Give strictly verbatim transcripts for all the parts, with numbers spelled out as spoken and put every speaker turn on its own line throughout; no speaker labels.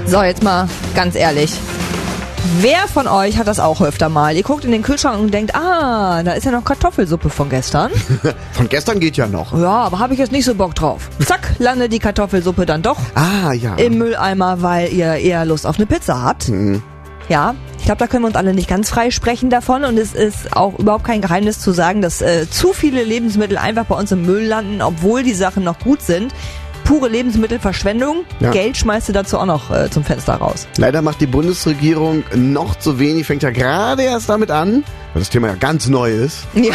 So, jetzt mal ganz ehrlich. Wer von euch hat das auch öfter mal? Ihr guckt in den Kühlschrank und denkt, ah, da ist ja noch Kartoffelsuppe von gestern.
Von gestern geht ja noch.
Ja, aber habe ich jetzt nicht so Bock drauf. Zack, landet die Kartoffelsuppe dann doch
ah, ja.
im Mülleimer, weil ihr eher Lust auf eine Pizza habt.
Mhm.
Ja, ich glaube, da können wir uns alle nicht ganz frei sprechen davon und es ist auch überhaupt kein Geheimnis zu sagen, dass äh, zu viele Lebensmittel einfach bei uns im Müll landen, obwohl die Sachen noch gut sind. Pure Lebensmittelverschwendung. Ja. Geld schmeißt du dazu auch noch äh, zum Fenster raus.
Leider macht die Bundesregierung noch zu wenig, fängt ja gerade erst damit an, weil das Thema ja ganz neu ist.
Ja.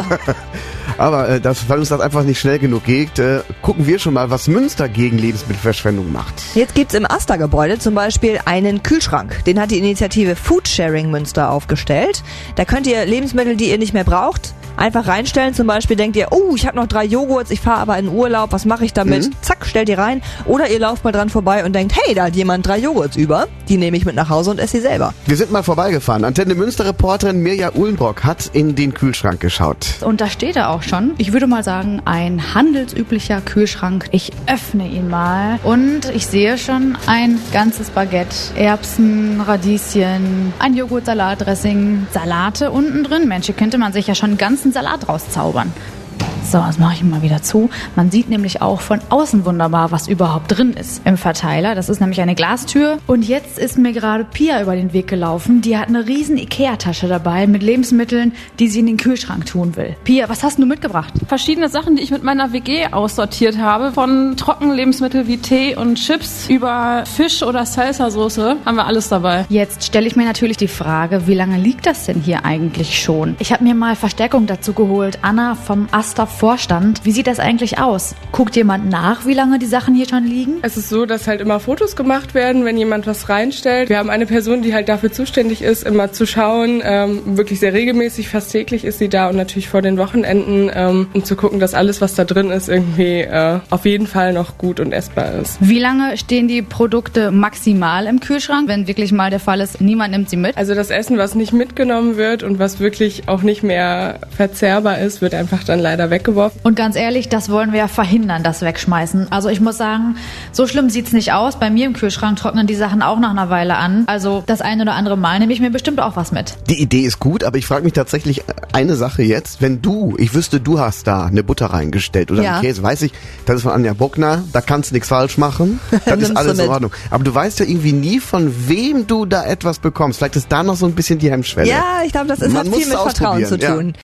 Aber äh, das, weil uns das einfach nicht schnell genug geht, äh, gucken wir schon mal, was Münster gegen Lebensmittelverschwendung macht.
Jetzt gibt's im Asta-Gebäude zum Beispiel einen Kühlschrank. Den hat die Initiative Foodsharing Münster aufgestellt. Da könnt ihr Lebensmittel, die ihr nicht mehr braucht, einfach reinstellen. Zum Beispiel denkt ihr, oh, ich habe noch drei Joghurts, ich fahre aber in Urlaub, was mache ich damit? Mhm. Zack, stellt ihr rein. Oder ihr lauft mal dran vorbei und denkt, hey, da hat jemand drei Joghurts über. Die nehme ich mit nach Hause und esse sie selber.
Wir sind mal vorbeigefahren. Antenne Münster-Reporterin Mirja Uhlenbrock hat in den Kühlschrank geschaut.
Und da steht er auch schon. Ich würde mal sagen, ein handelsüblicher Kühlschrank. Ich öffne ihn mal und ich sehe schon ein ganzes Baguette, Erbsen, Radieschen, ein Joghurt, Salatdressing, Salate unten drin. Mensch, hier könnte man sich ja schon einen ganzen Salat rauszaubern. So, das mache ich mal wieder zu. Man sieht nämlich auch von außen wunderbar, was überhaupt drin ist im Verteiler. Das ist nämlich eine Glastür. Und jetzt ist mir gerade Pia über den Weg gelaufen. Die hat eine riesen Ikea-Tasche dabei mit Lebensmitteln, die sie in den Kühlschrank tun will. Pia, was hast du mitgebracht?
Verschiedene Sachen, die ich mit meiner W G aussortiert habe. Von Trockenlebensmittel wie Tee und Chips über Fisch oder Salsa-Soße haben wir alles dabei.
Jetzt stelle ich mir natürlich die Frage, wie lange liegt das denn hier eigentlich schon? Ich habe mir mal Verstärkung dazu geholt. Anna vom Asta Vorstand. Wie sieht das eigentlich aus? Guckt jemand nach, wie lange die Sachen hier schon liegen?
Es ist so, dass halt immer Fotos gemacht werden, wenn jemand was reinstellt. Wir haben eine Person, die halt dafür zuständig ist, immer zu schauen. Ähm, wirklich sehr regelmäßig, fast täglich ist sie da und natürlich vor den Wochenenden, ähm, um zu gucken, dass alles, was da drin ist, irgendwie äh, auf jeden Fall noch gut und essbar ist.
Wie lange stehen die Produkte maximal im Kühlschrank, wenn wirklich mal der Fall ist, niemand nimmt sie mit?
Also das Essen, was nicht mitgenommen wird und was wirklich auch nicht mehr verzehrbar ist, wird einfach dann leider weggeworfen.
Und ganz ehrlich, das wollen wir ja verhindern, das Wegschmeißen. Also ich muss sagen, so schlimm sieht's nicht aus. Bei mir im Kühlschrank trocknen die Sachen auch nach einer Weile an. Also das ein oder andere Mal nehme ich mir bestimmt auch was mit.
Die Idee ist gut, aber ich frage mich tatsächlich eine Sache jetzt. Wenn du, ich wüsste, du hast da eine Butter reingestellt oder
ja.
einen Käse, weiß ich, das ist von Anja Buckner, da kannst du nichts falsch machen. Das ist alles in Ordnung. Aber du weißt ja irgendwie nie, von wem du da etwas bekommst. Vielleicht ist da noch so ein bisschen die Hemmschwelle.
Ja, ich glaube, das ist, hat viel mit Vertrauen zu tun. Ja.